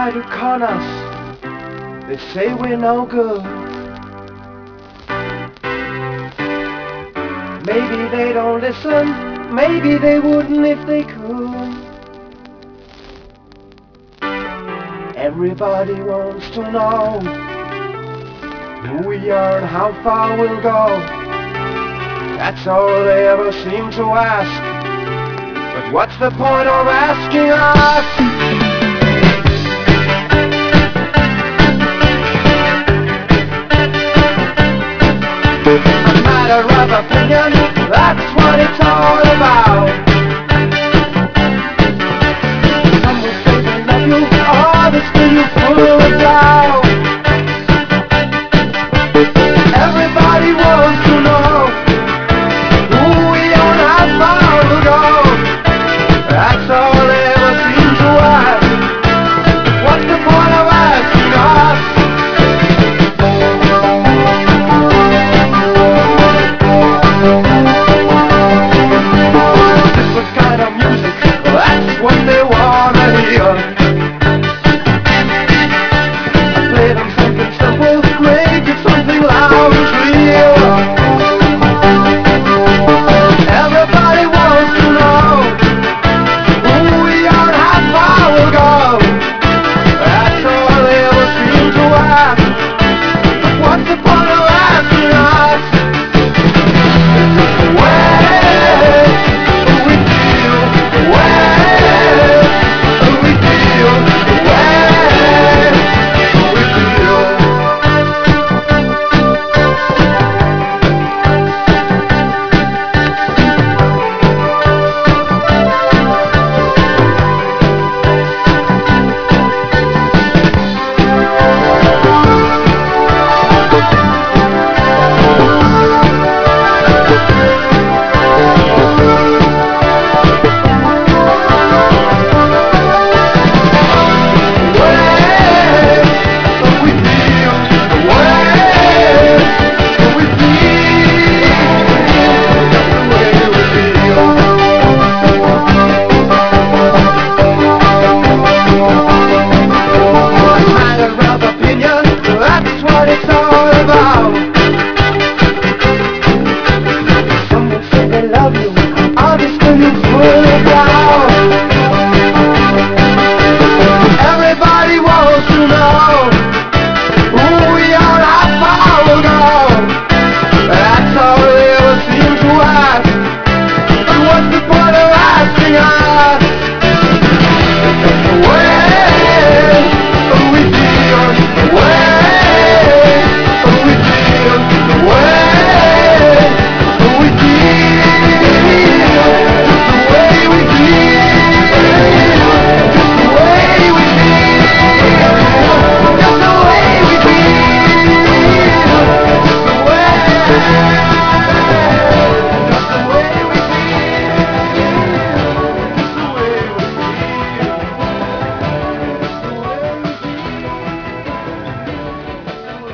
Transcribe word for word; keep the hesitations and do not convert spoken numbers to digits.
try to con us. They say we're no good. Maybe they don't listen, maybe they wouldn't if they could. Everybody wants to know who we are and how far we'll go. That's all they ever seem to ask. But what's the point of asking us? A matter of opinion, that's what it's all about. Some will say they love you, others feel you full of doubt. Everybody wants to know who we are and how far we'll go. That's all they ever seem to ask. What's the point of asking us? Different kind of music, that's what they wanna hear. I play them something simple, make it something loud and clear. Everybody wants to know who we are and how far we'll go. That's all they ever seem to ask. But what's the point of asking us? It's just the way we feel, the way we feel, the way we feel. That's what it's all about. Some will say they love you,